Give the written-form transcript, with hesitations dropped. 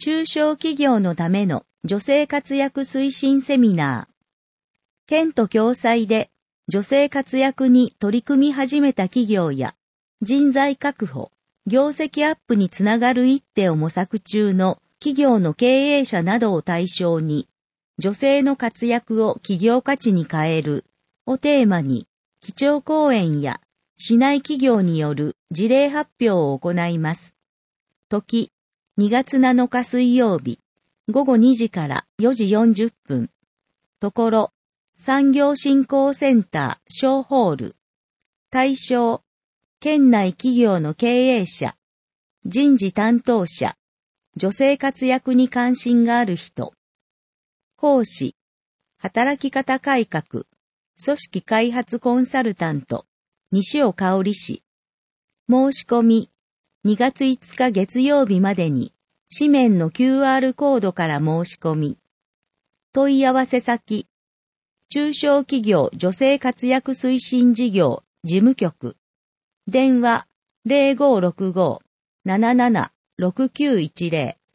中小企業のための女性活躍推進セミナー。県と共催で女性活躍に取り組み始めた企業や人材確保、業績アップにつながる一手を模索中の企業の経営者などを対象に、女性の活躍を企業価値に変えるをテーマに、基調講演や市内企業による事例発表を行います。時、2月7日水曜日、午後2時から4時40分。ところ、産業振興センター小ホール。対象、県内企業の経営者、人事担当者、女性活躍に関心がある人。講師、働き方改革、組織開発コンサルタント、西尾香織氏。申し込み、2月5日月曜日までに、紙面の QR コードから申し込み。問い合わせ先、中小企業女性活躍推進事業事務局。電話 0565-77-6910